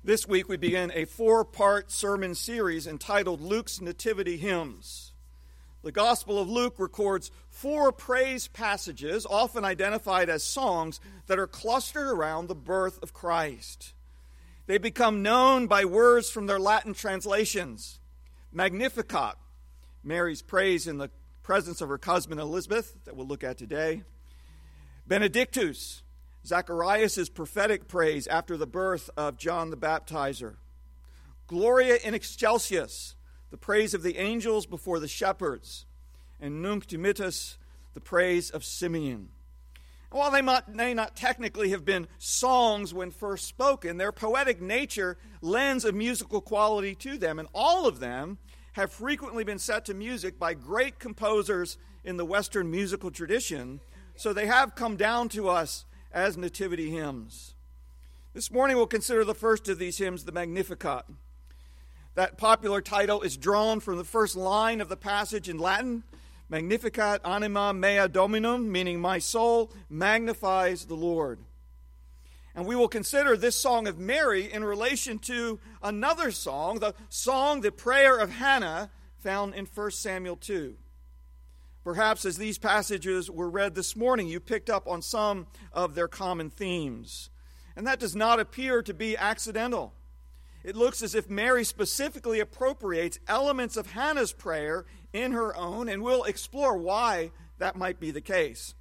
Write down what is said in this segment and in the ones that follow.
This week we begin a 4-part sermon series entitled Luke's Nativity Hymns. The Gospel of Luke records 4 praise passages, often identified as songs, that are clustered around the birth of Christ. They become known by words from their Latin translations. Magnificat, Mary's praise in the presence of her cousin Elizabeth, that we'll look at today. Benedictus, Zacharias' prophetic praise after the birth of John the Baptizer. Gloria in excelsis, the praise of the angels before the shepherds. And Nunc dimittis, the praise of Simeon. And while they may not technically have been songs when first spoken, their poetic nature lends a musical quality to them, and all of them have frequently been set to music by great composers in the Western musical tradition, so they have come down to us as nativity hymns. This morning we'll consider the first of these hymns, the Magnificat. That popular title is drawn from the first line of the passage in Latin, Magnificat anima mea Dominum, meaning my soul magnifies the Lord. And we will consider this song of Mary in relation to another song, the prayer of Hannah, found in 1 Samuel 2. Perhaps as these passages were read this morning, you picked up on some of their common themes. And that does not appear to be accidental. It looks as if Mary specifically appropriates elements of Hannah's prayer in her own, and we'll explore why that might be the case.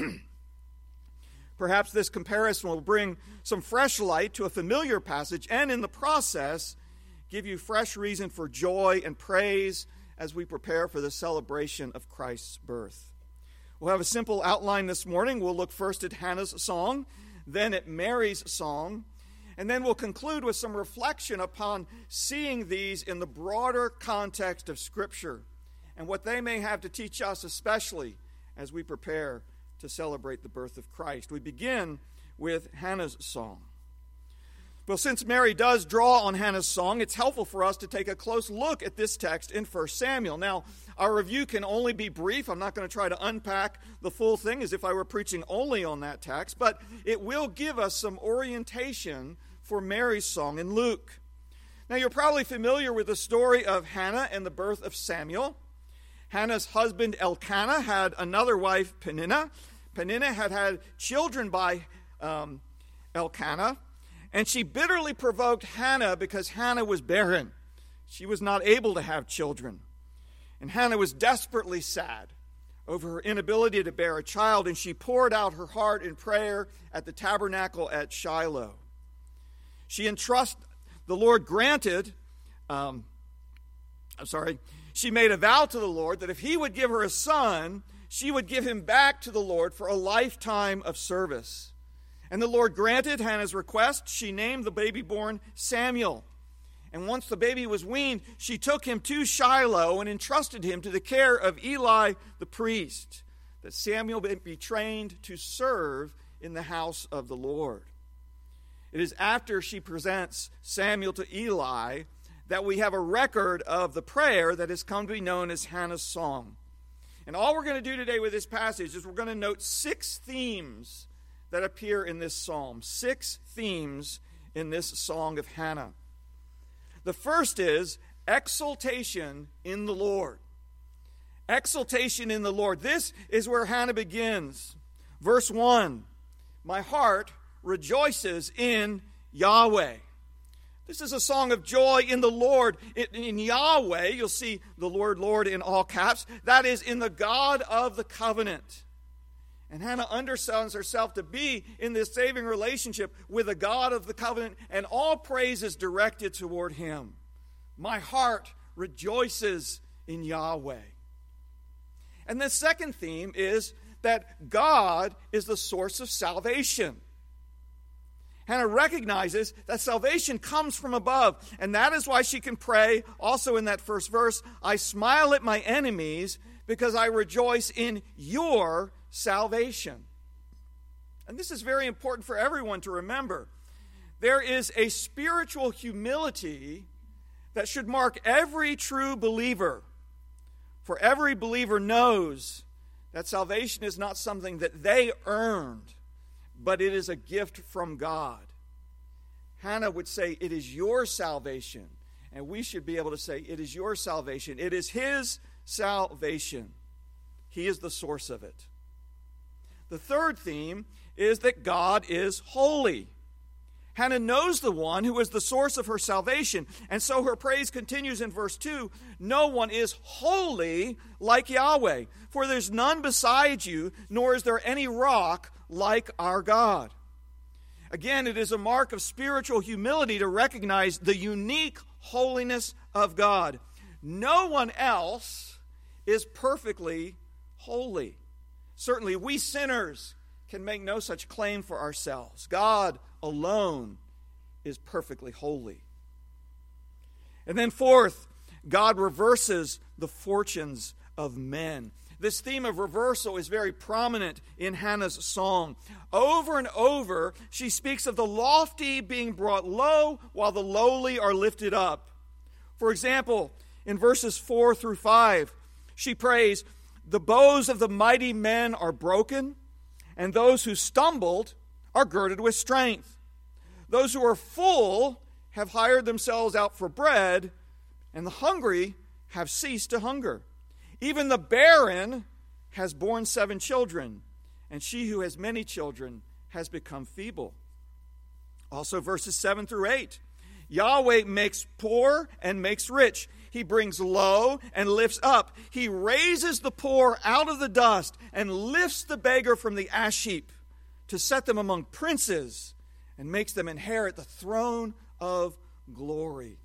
Perhaps this comparison will bring some fresh light to a familiar passage, and in the process, give you fresh reason for joy and praise as we prepare for the celebration of Christ's birth. We'll have a simple outline this morning. We'll look first at Hannah's song, then at Mary's song, and then we'll conclude with some reflection upon seeing these in the broader context of Scripture and what they may have to teach us, especially as we prepare to celebrate the birth of Christ. We begin with Hannah's song. Well, since Mary does draw on Hannah's song, it's helpful for us to take a close look at this text in 1 Samuel. Now, our review can only be brief. I'm not going to try to unpack the full thing as if I were preaching only on that text, but it will give us some orientation for Mary's song in Luke. Now, you're probably familiar with the story of Hannah and the birth of Samuel. Hannah's husband Elkanah had another wife, Peninnah. Peninnah had had children by Elkanah. And she bitterly provoked Hannah because Hannah was barren. She was not able to have children. And Hannah was desperately sad over her inability to bear a child, and she poured out her heart in prayer at the tabernacle at Shiloh. She made a vow to the Lord that if he would give her a son, she would give him back to the Lord for a lifetime of service. And the Lord granted Hannah's request. She named the baby born Samuel. And once the baby was weaned, she took him to Shiloh and entrusted him to the care of Eli the priest, that Samuel would be trained to serve in the house of the Lord. It is after she presents Samuel to Eli that we have a record of the prayer that has come to be known as Hannah's song. And all we're going to do today with this passage is we're going to note 6 themes that appear in this psalm. 6 themes in this song of Hannah. The first is exultation in the Lord. Exultation in the Lord. This is where Hannah begins. Verse 1, my heart rejoices in Yahweh. This is a song of joy in the Lord. In Yahweh, you'll see the word Lord in all caps. That is in the God of the covenant. And Hannah understands herself to be in this saving relationship with the God of the covenant, and all praise is directed toward him. My heart rejoices in Yahweh. And the second theme is that God is the source of salvation. Hannah recognizes that salvation comes from above, and that is why she can pray, also in that first verse, I smile at my enemies because I rejoice in your salvation. And this is very important for everyone to remember. There is a spiritual humility that should mark every true believer. For every believer knows that salvation is not something that they earned, but it is a gift from God. Hannah would say, "It is your salvation." And we should be able to say, "It is your salvation." It is his salvation. He is the source of it. The third theme is that God is holy. Hannah knows the one who is the source of her salvation, and so her praise continues in verse 2. "No one is holy like Yahweh, for there's none beside you, nor is there any rock like our God." Again, it is a mark of spiritual humility to recognize the unique holiness of God. No one else is perfectly holy. Certainly, we sinners can make no such claim for ourselves. God alone is perfectly holy. And then fourth, God reverses the fortunes of men. This theme of reversal is very prominent in Hannah's song. Over and over, she speaks of the lofty being brought low while the lowly are lifted up. For example, in verses 4 through 5, she prays, "The bows of the mighty men are broken, and those who stumbled are girded with strength. Those who are full have hired themselves out for bread, and the hungry have ceased to hunger. Even the barren has borne 7 children, and she who has many children has become feeble." Also verses 7 through 8. "Yahweh makes poor and makes rich. He brings low and lifts up. He raises the poor out of the dust and lifts the beggar from the ash heap to set them among princes and makes them inherit the throne of glory."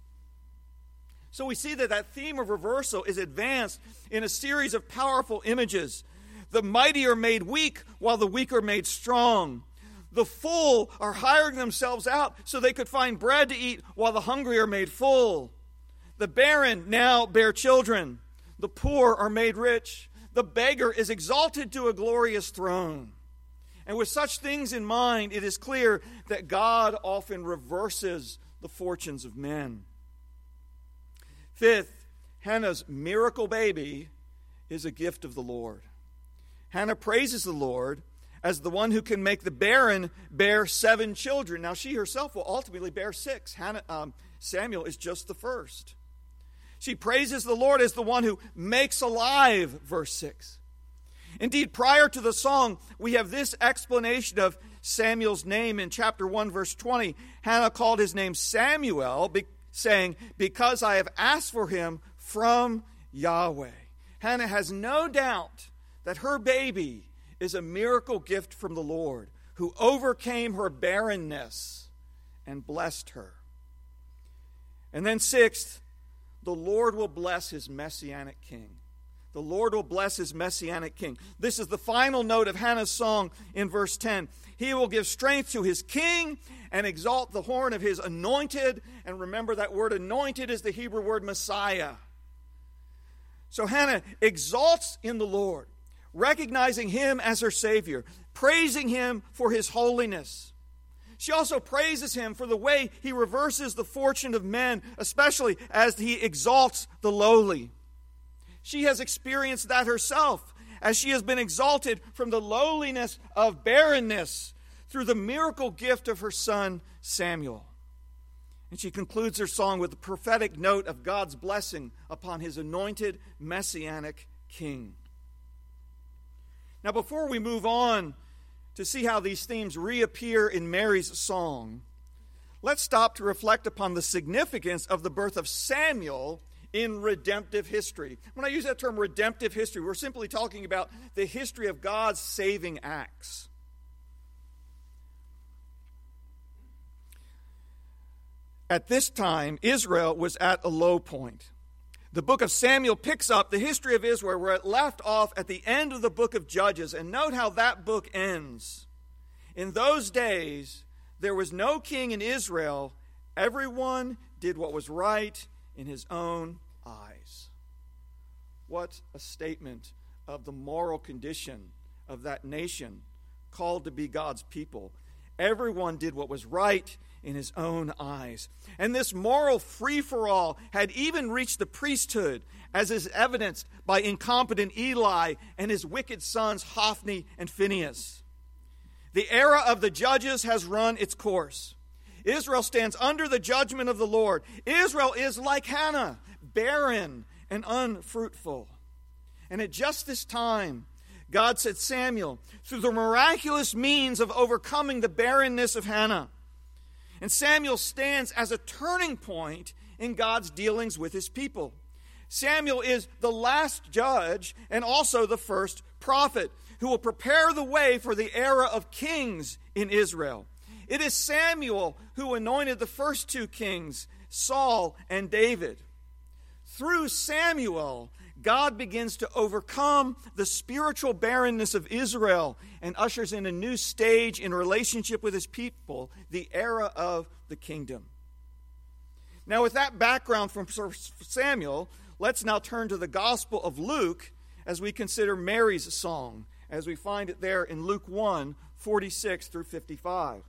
So we see that theme of reversal is advanced in a series of powerful images. The mighty are made weak while the weak are made strong. The full are hiring themselves out so they could find bread to eat while the hungry are made full. The barren now bear children. The poor are made rich. The beggar is exalted to a glorious throne. And with such things in mind, it is clear that God often reverses the fortunes of men. Fifth, Hannah's miracle baby is a gift of the Lord. Hannah praises the Lord as the one who can make the barren bear 7 children. Now, she herself will ultimately bear 6. Samuel is just the first. She praises the Lord as the one who makes alive, verse 6. Indeed, prior to the song, we have this explanation of Samuel's name in chapter 1, verse 20. Hannah called his name Samuel, saying, "Because I have asked for him from Yahweh." Hannah has no doubt that her baby is a miracle gift from the Lord, who overcame her barrenness and blessed her. And then sixth, the Lord will bless his messianic king. The Lord will bless his messianic king. This is the final note of Hannah's song in verse 10. "He will give strength to his king and exalt the horn of his anointed." And remember, that word anointed is the Hebrew word Messiah. So Hannah exalts in the Lord, recognizing him as her Savior, praising him for his holiness. She also praises him for the way he reverses the fortune of men, especially as he exalts the lowly. She has experienced that herself, as she has been exalted from the lowliness of barrenness through the miracle gift of her son Samuel. And she concludes her song with the prophetic note of God's blessing upon his anointed messianic king. Now, before we move on to see how these themes reappear in Mary's song, let's stop to reflect upon the significance of the birth of Samuel in redemptive history. When I use that term redemptive history, we're simply talking about the history of God's saving acts. At this time, Israel was at a low point. The book of Samuel picks up the history of Israel where it left off at the end of the book of Judges. And note how that book ends. In those days, there was no king in Israel. Everyone did what was right in his own eyes. What a statement of the moral condition of that nation called to be God's people. Everyone did what was right in his own eyes. And this moral free-for-all had even reached the priesthood, as is evidenced by incompetent Eli and his wicked sons Hophni and Phinehas. The era of the judges has run its course. Israel stands under the judgment of the Lord. Israel is like Hannah, barren and unfruitful. And at just this time, God said, Samuel, through the miraculous means of overcoming the barrenness of Hannah. And Samuel stands as a turning point in God's dealings with his people. Samuel is the last judge and also the first prophet who will prepare the way for the era of kings in Israel. It is Samuel who anointed the first two kings, Saul and David. Through Samuel, God begins to overcome the spiritual barrenness of Israel and ushers in a new stage in relationship with his people, the era of the kingdom. Now, with that background from Samuel, let's now turn to the Gospel of Luke as we consider Mary's song, as we find it there in Luke 1, 46 through 55.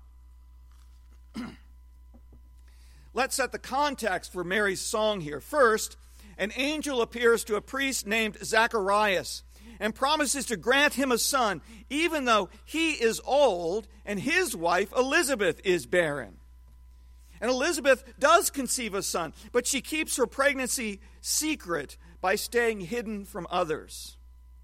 Let's set the context for Mary's song here. First, an angel appears to a priest named Zacharias and promises to grant him a son, even though he is old and his wife Elizabeth is barren. And Elizabeth does conceive a son, but she keeps her pregnancy secret by staying hidden from others.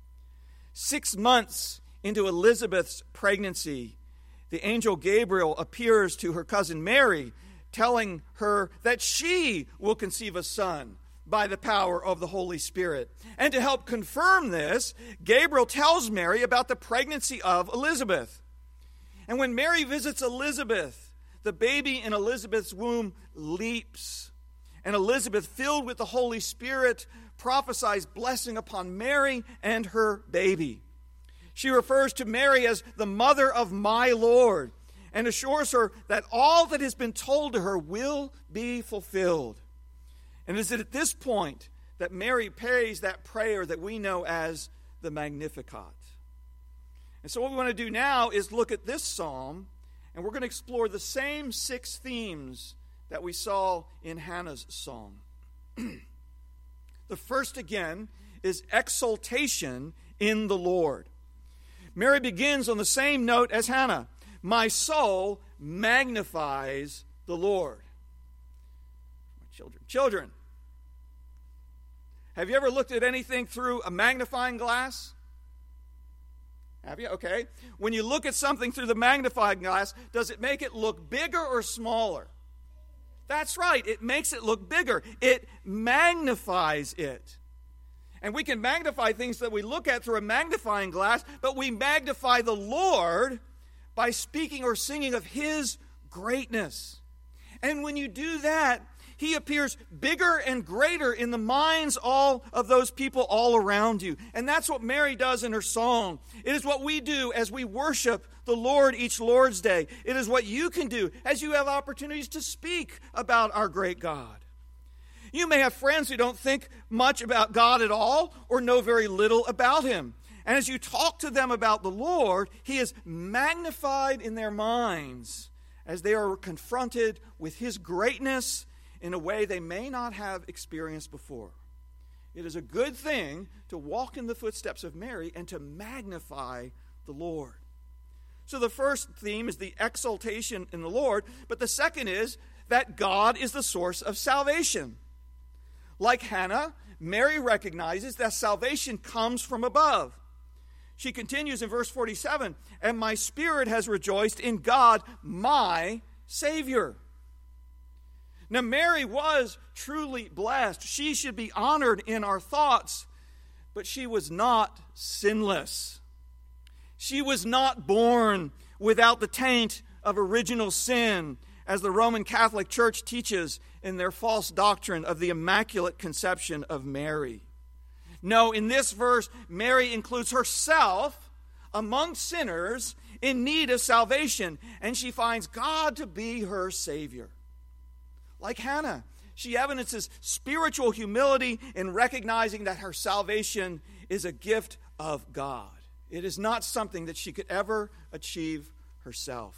6 months into Elizabeth's pregnancy, the angel Gabriel appears to her cousin Mary, telling her that she will conceive a son by the power of the Holy Spirit. And to help confirm this, Gabriel tells Mary about the pregnancy of Elizabeth. And when Mary visits Elizabeth, the baby in Elizabeth's womb leaps. And Elizabeth, filled with the Holy Spirit, prophesies blessing upon Mary and her baby. She refers to Mary as the mother of my Lord and assures her that all that has been told to her will be fulfilled. And it is at this point that Mary prays that prayer that we know as the Magnificat. And so what we want to do now is look at this psalm, and we're going to explore the same 6 themes that we saw in Hannah's song. The first, again, is exaltation in the Lord. Mary begins on the same note as Hannah. My soul magnifies the Lord. Children, have you ever looked at anything through a magnifying glass? Have you? Okay. When you look at something through the magnifying glass, does it make it look bigger or smaller? That's right. It makes it look bigger. It magnifies it. And we can magnify things that we look at through a magnifying glass, but we magnify the Lord by speaking or singing of His greatness. And when you do that, He appears bigger and greater in the minds all of those people all around you. And that's what Mary does in her song. It is what we do as we worship the Lord each Lord's Day. It is what you can do as you have opportunities to speak about our great God. You may have friends who don't think much about God at all or know very little about Him. And as you talk to them about the Lord, He is magnified in their minds as they are confronted with His greatness in a way they may not have experienced before. It is a good thing to walk in the footsteps of Mary and to magnify the Lord. So the first theme is the exaltation in the Lord, but the second is that God is the source of salvation. Like Hannah, Mary recognizes that salvation comes from above. She continues in verse 47, and my spirit has rejoiced in God, my Savior. Now, Mary was truly blessed. She should be honored in our thoughts, but she was not sinless. She was not born without the taint of original sin, as the Roman Catholic Church teaches in their false doctrine of the Immaculate Conception of Mary. No, in this verse, Mary includes herself among sinners in need of salvation, and she finds God to be her Savior. Like Hannah, she evidences spiritual humility in recognizing that her salvation is a gift of God. It is not something that she could ever achieve herself.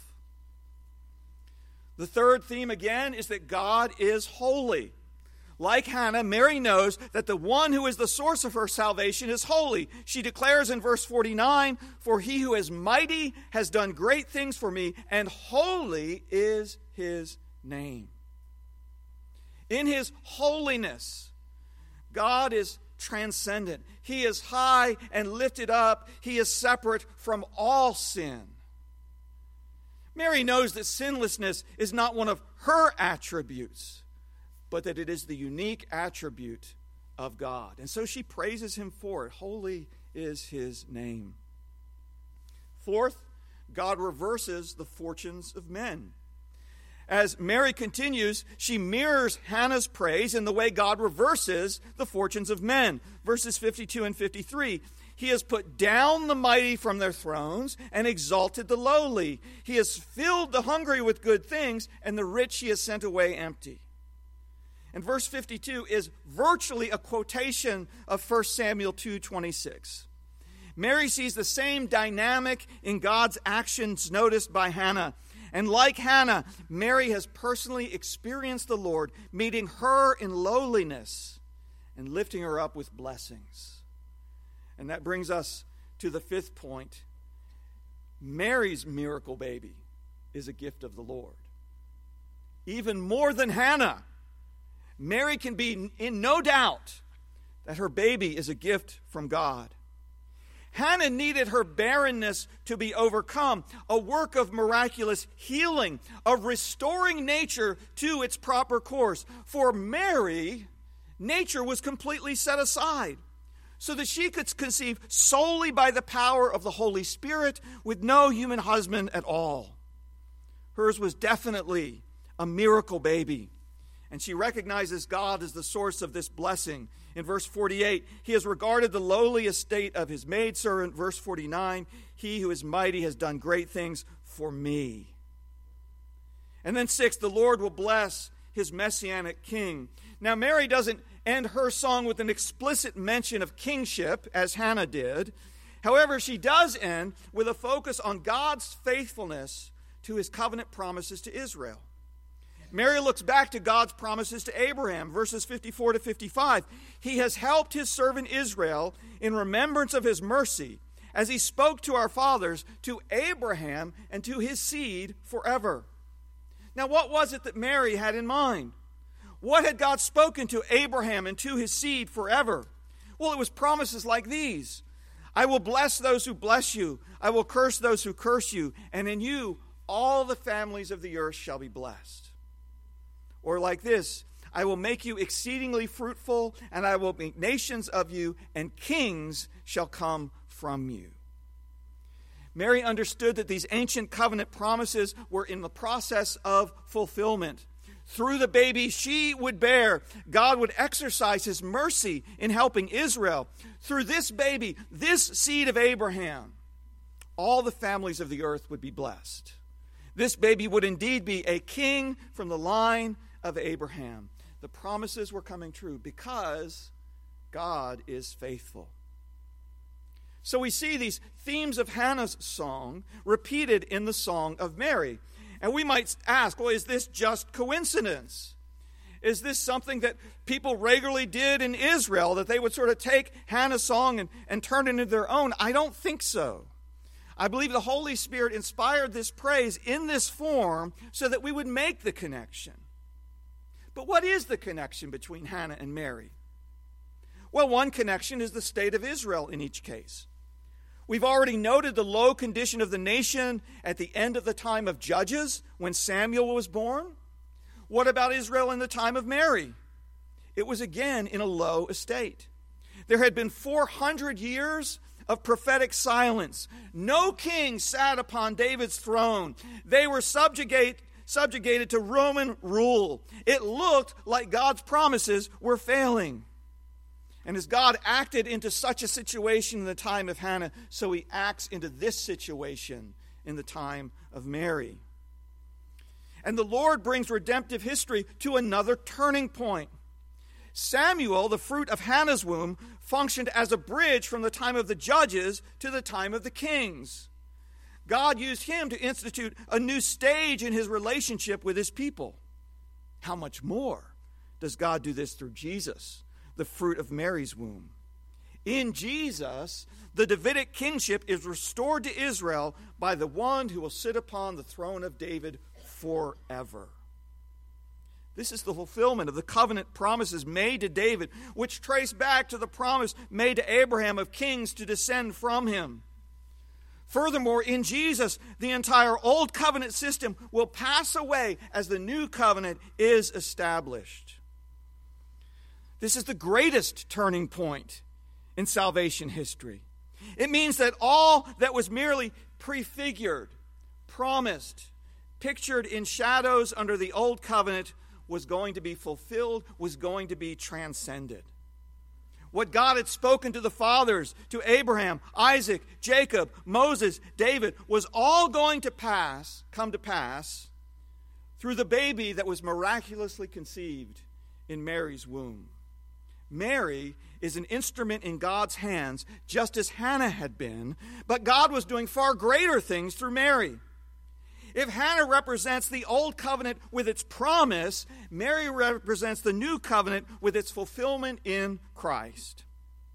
The third theme, again, is that God is holy. Like Hannah, Mary knows that the one who is the source of her salvation is holy. She declares in verse 49, "For he who is mighty has done great things for me, and holy is his name. In his holiness, God is transcendent. He is high and lifted up. He is separate from all sin. Mary knows that sinlessness is not one of her attributes, but that it is the unique attribute of God. And so she praises him for it. Holy is his name. Fourth, God reverses the fortunes of men. As Mary continues, she mirrors Hannah's praise in the way God reverses the fortunes of men. Verses 52 and 53. He has put down the mighty from their thrones and exalted the lowly. He has filled the hungry with good things, and the rich he has sent away empty. And verse 52 is virtually a quotation of 1 Samuel 2:26. Mary sees the same dynamic in God's actions noticed by Hannah. And like Hannah, Mary has personally experienced the Lord, meeting her in lowliness and lifting her up with blessings. And that brings us to the fifth point. Mary's miracle baby is a gift of the Lord. Even more than Hannah, Mary can be in no doubt that her baby is a gift from God. Hannah needed her barrenness to be overcome, a work of miraculous healing, of restoring nature to its proper course. For Mary, nature was completely set aside so that she could conceive solely by the power of the Holy Spirit with no human husband at all. Hers was definitely a miracle baby, and she recognizes God as the source of this blessing. In verse 48, he has regarded the lowly estate of his maidservant. Verse 49, he who is mighty has done great things for me. And then 6, the Lord will bless his messianic king. Now, Mary doesn't end her song with an explicit mention of kingship, as Hannah did. However, she does end with a focus on God's faithfulness to his covenant promises to Israel. Mary looks back to God's promises to Abraham, verses 54 to 55. He has helped his servant Israel in remembrance of his mercy, as he spoke to our fathers, to Abraham, and to his seed forever. Now, what was it that Mary had in mind? What had God spoken to Abraham and to his seed forever? Well, it was promises like these. I will bless those who bless you. I will curse those who curse you. And in you, all the families of the earth shall be blessed. Or like this, I will make you exceedingly fruitful, and I will make nations of you, and kings shall come from you. Mary understood that these ancient covenant promises were in the process of fulfillment. Through the baby she would bear, God would exercise his mercy in helping Israel. Through this baby, this seed of Abraham, all the families of the earth would be blessed. This baby would indeed be a king from the line of Abraham. The promises were coming true because God is faithful. So we see these themes of Hannah's song repeated in the song of Mary. And we might ask, well, is this just coincidence? Is this something that people regularly did in Israel, that they would sort of take Hannah's song and turn it into their own? I don't think so. I believe the Holy Spirit inspired this praise in this form so that we would make the connection. But what is the connection between Hannah and Mary? Well, one connection is the state of Israel in each case. We've already noted the low condition of the nation at the end of the time of Judges when Samuel was born. What about Israel in the time of Mary? It was again in a low estate. There had been 400 years of prophetic silence. No king sat upon David's throne. They were subjugated to Roman rule. It looked like God's promises were failing. And as God acted into such a situation in the time of Hannah, so he acts into this situation in the time of Mary. And the Lord brings redemptive history to another turning point. Samuel, the fruit of Hannah's womb, functioned as a bridge from the time of the judges to the time of the kings. God used him to institute a new stage in his relationship with his people. How much more does God do this through Jesus, the fruit of Mary's womb? In Jesus, the Davidic kingship is restored to Israel by the one who will sit upon the throne of David forever. This is the fulfillment of the covenant promises made to David, which trace back to the promise made to Abraham of kings to descend from him. Furthermore, in Jesus, the entire old covenant system will pass away as the new covenant is established. This is the greatest turning point in salvation history. It means that all that was merely prefigured, promised, pictured in shadows under the old covenant was going to be fulfilled, was going to be transcended. What God had spoken to the fathers, to Abraham, Isaac, Jacob, Moses, David, was all going to come to pass through the baby that was miraculously conceived in Mary's womb. Mary is an instrument in God's hands, just as Hannah had been, but God was doing far greater things through Mary. If Hannah represents the old covenant with its promise, Mary represents the new covenant with its fulfillment in Christ.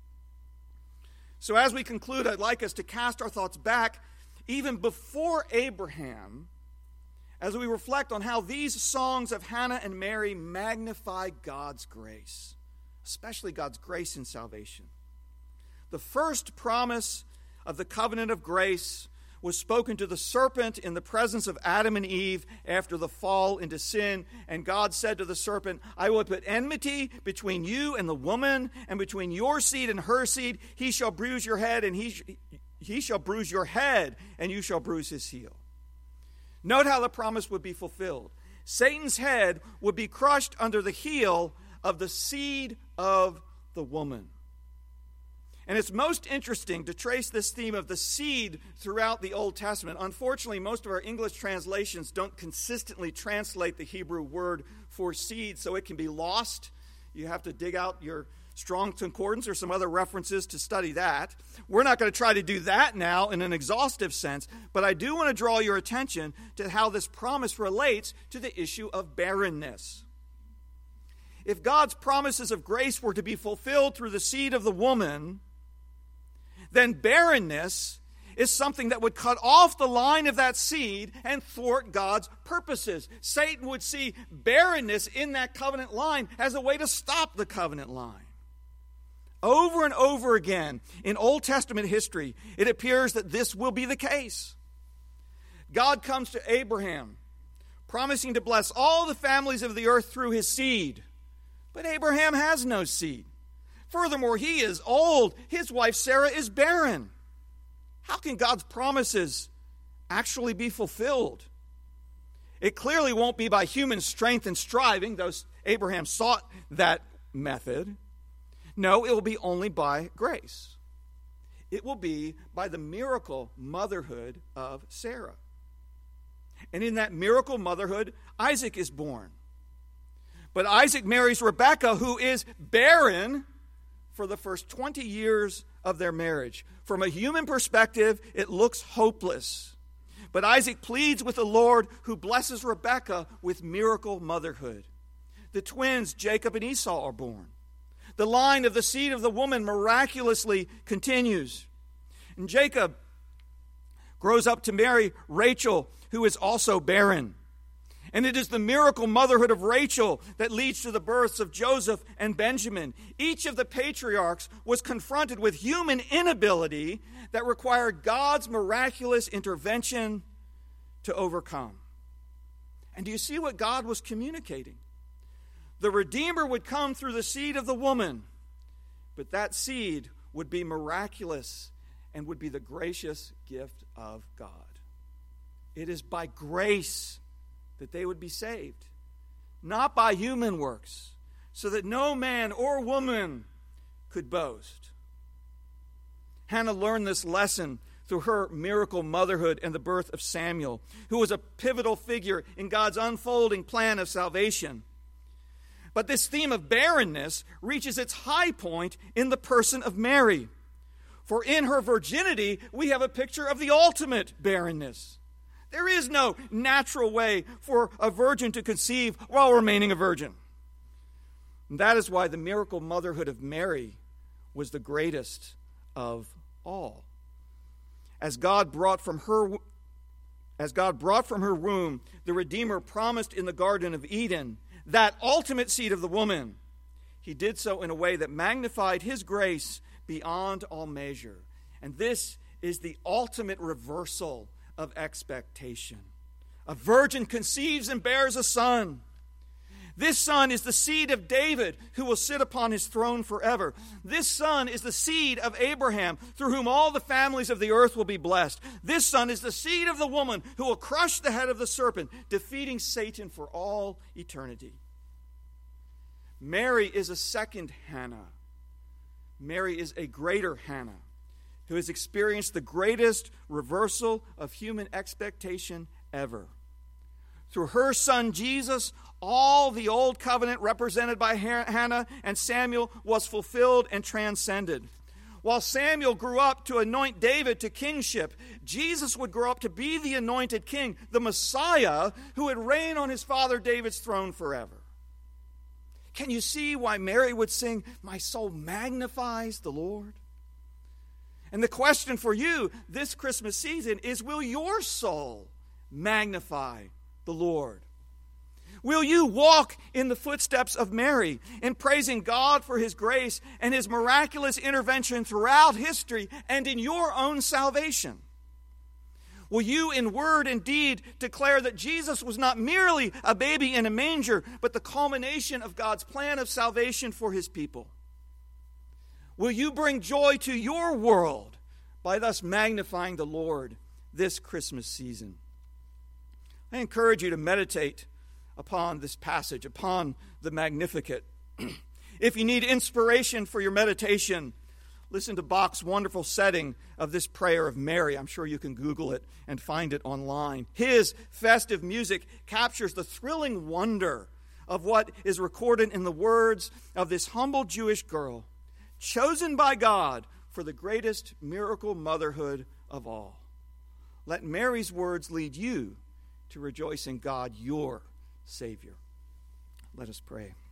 So as we conclude, I'd like us to cast our thoughts back even before Abraham, as we reflect on how these songs of Hannah and Mary magnify God's grace, especially God's grace in salvation. The first promise of the covenant of grace was spoken to the serpent in the presence of Adam and Eve after the fall into sin. And God said to the serpent, I will put enmity between you and the woman, and between your seed and her seed. He shall bruise your head, and he shall bruise your head, and you shall bruise his heel. Note how the promise would be fulfilled. Satan's head would be crushed under the heel of the seed of the woman. And it's most interesting to trace this theme of the seed throughout the Old Testament. Unfortunately, most of our English translations don't consistently translate the Hebrew word for seed, so it can be lost. You have to dig out your Strong's Concordance or some other references to study that. We're not going to try to do that now in an exhaustive sense, but I do want to draw your attention to how this promise relates to the issue of barrenness. If God's promises of grace were to be fulfilled through the seed of the woman, then barrenness is something that would cut off the line of that seed and thwart God's purposes. Satan would see barrenness in that covenant line as a way to stop the covenant line. Over and over again in Old Testament history, it appears that this will be the case. God comes to Abraham, promising to bless all the families of the earth through his seed. But Abraham has no seed. Furthermore, he is old. His wife Sarah is barren. How can God's promises actually be fulfilled? It clearly won't be by human strength and striving, though Abraham sought that method. No, it will be only by grace. It will be by the miracle motherhood of Sarah. And in that miracle motherhood, Isaac is born. But Isaac marries Rebekah, who is barren for the first 20 years of their marriage. From a human perspective, it looks hopeless. But Isaac pleads with the Lord, who blesses Rebekah with miracle motherhood. The twins, Jacob and Esau, are born. The line of the seed of the woman miraculously continues. And Jacob grows up to marry Rachel, who is also barren. And it is the miracle motherhood of Rachel that leads to the births of Joseph and Benjamin. Each of the patriarchs was confronted with human inability that required God's miraculous intervention to overcome. And do you see what God was communicating? The Redeemer would come through the seed of the woman, but that seed would be miraculous and would be the gracious gift of God. It is by grace that they would be saved, not by human works, so that no man or woman could boast. Hannah learned this lesson through her miracle motherhood and the birth of Samuel, who was a pivotal figure in God's unfolding plan of salvation. But this theme of barrenness reaches its high point in the person of Mary. For in her virginity, we have a picture of the ultimate barrenness. There is no natural way for a virgin to conceive while remaining a virgin. And that is why the miracle motherhood of Mary was the greatest of all. As God brought from her womb the Redeemer promised in the Garden of Eden, that ultimate seed of the woman, he did so in a way that magnified his grace beyond all measure. And this is the ultimate reversal of expectation. A virgin conceives and bears a son. This son is the seed of David, who will sit upon his throne forever. This son is the seed of Abraham, through whom all the families of the earth will be blessed. This son is the seed of the woman who will crush the head of the serpent, defeating Satan for all eternity. Mary is a second Hannah. Mary is a greater Hannah, who has experienced the greatest reversal of human expectation ever. Through her son Jesus, all the old covenant represented by Hannah and Samuel was fulfilled and transcended. While Samuel grew up to anoint David to kingship, Jesus would grow up to be the anointed king, the Messiah, who would reign on his father David's throne forever. Can you see why Mary would sing, "My soul magnifies the Lord"? And the question for you this Christmas season is, will your soul magnify the Lord? Will you walk in the footsteps of Mary in praising God for his grace and his miraculous intervention throughout history and in your own salvation? Will you in word and deed declare that Jesus was not merely a baby in a manger, but the culmination of God's plan of salvation for his people? Will you bring joy to your world by thus magnifying the Lord this Christmas season? I encourage you to meditate upon this passage, upon the Magnificat. If you need inspiration for your meditation, listen to Bach's wonderful setting of this prayer of Mary. I'm sure you can Google it and find it online. His festive music captures the thrilling wonder of what is recorded in the words of this humble Jewish girl, chosen by God for the greatest miracle motherhood of all. Let Mary's words lead you to rejoice in God, your Savior. Let us pray.